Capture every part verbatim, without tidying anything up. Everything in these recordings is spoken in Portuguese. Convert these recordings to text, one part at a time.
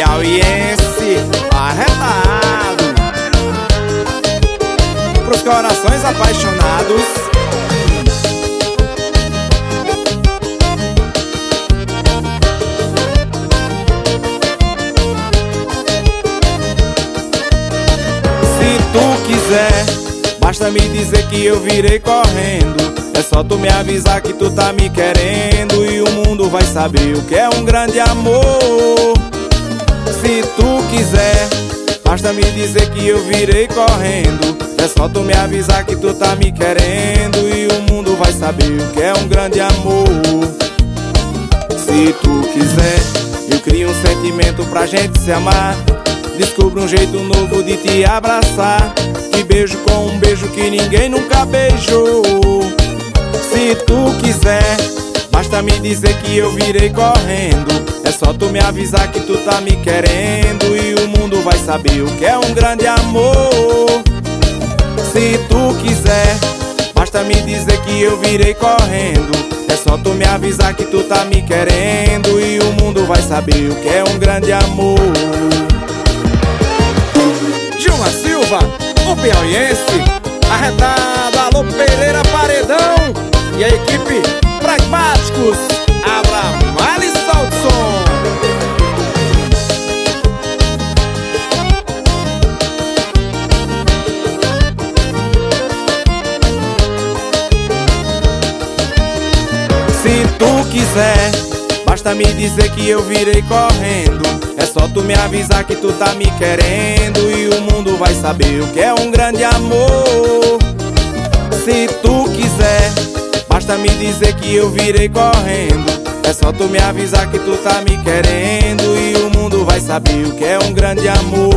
piauiense arretado, pros corações apaixonados. Se tu quiser, basta me dizer que eu virei correndo. É só tu me avisar que tu tá me querendo e o mundo vai saber o que é um grande amor. Se tu quiser, basta me dizer que eu virei correndo. É só tu me avisar que tu tá me querendo e o mundo vai saber o que é um grande amor. Se tu quiser, eu crio um sentimento pra gente se amar. Descubro um jeito novo de te abraçar. Te beijo com um beijo que ninguém nunca beijou. Se tu quiser, basta me dizer que eu virei correndo. É só tu me avisar que tu tá me querendo e o mundo vai saber o que é um grande amor. Se tu quiser, basta me dizer que eu virei correndo. É só tu me avisar que tu tá me querendo e o mundo vai saber o que é um grande amor. Gilma Silva, o piauiense arretado, alô Pereira Paredão e a equipe Pragmáticos, Abramalho e Saltson. Se tu quiser, basta me dizer que eu virei correndo. É só tu me avisar que tu tá me querendo e o mundo vai saber o que é um grande amor. Se tu quiser, basta me dizer que eu virei correndo. É só tu me avisar que tu tá me querendo e o mundo vai saber o que é um grande amor.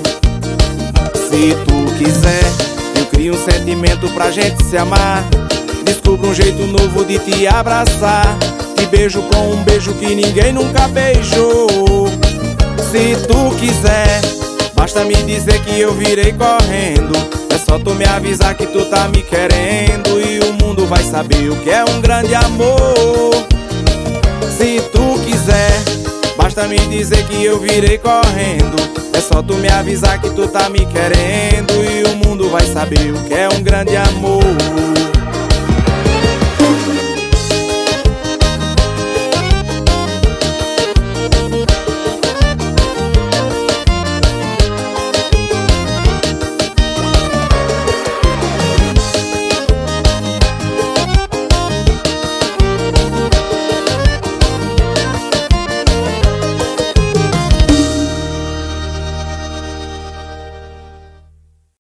Se tu quiser, eu crio um sentimento pra gente se amar. Descubro um jeito novo de te abraçar. Te beijo com um beijo que ninguém nunca beijou. Se tu quiser, basta me dizer que eu virei correndo. É só tu me avisar que tu tá me querendo e o mundo vai saber o que é um grande amor. Se tu quiser, basta me dizer que eu virei correndo. É só tu me avisar que tu tá me querendo e o mundo vai saber o que é um grande amor.